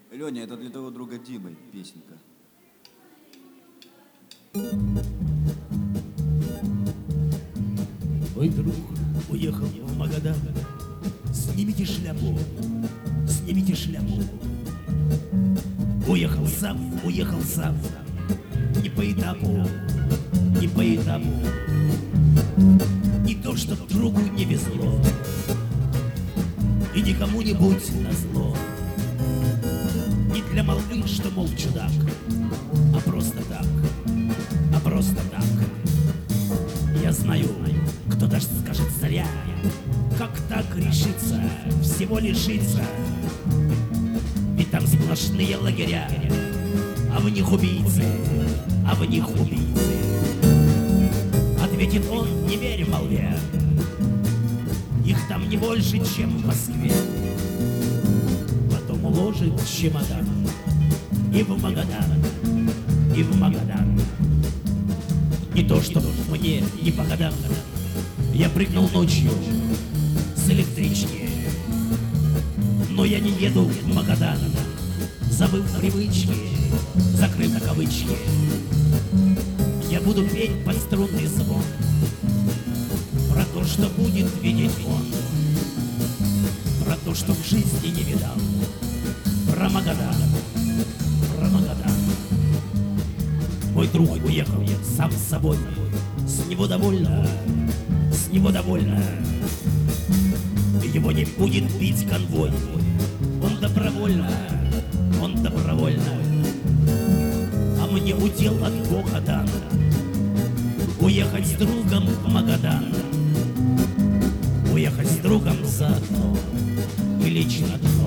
Леня, это для твоего друга Димы песенка. Мой друг уехал в Магадан. Снимите шляпу, снимите шляпу. Уехал сам, не по этапу, не по этапу. Не то, что другу не везло, и никому-нибудь назло. Не для молвы, что, мол, чудак, а просто так, а просто так. Я знаю, кто даже скажет зря, как так решиться, всего лишиться. Ведь там сплошные лагеря, а в них убийцы, а в них убийцы. Ответит он, не верь молве, их там не больше, чем в Москве. Потом уложит чемодан и в Магадан, и в Магадан. Не то, что мне не по годам. Я прыгнул ночью с электрички, но я не еду в Магадан, забыв привычки, закрыв на кавычки. Я буду петь под струнный звон про то, что будет видеть он, про то, что в жизни не видал, про Магадан, про Магадан. Мой друг уехал сам с собой, с него довольно, с него довольно. Его не будет бить конвой, он добровольно, он добровольно. А мне удел от Бога дан уехать с другом в Магадан, уехать с другом заодно и лечь на дно.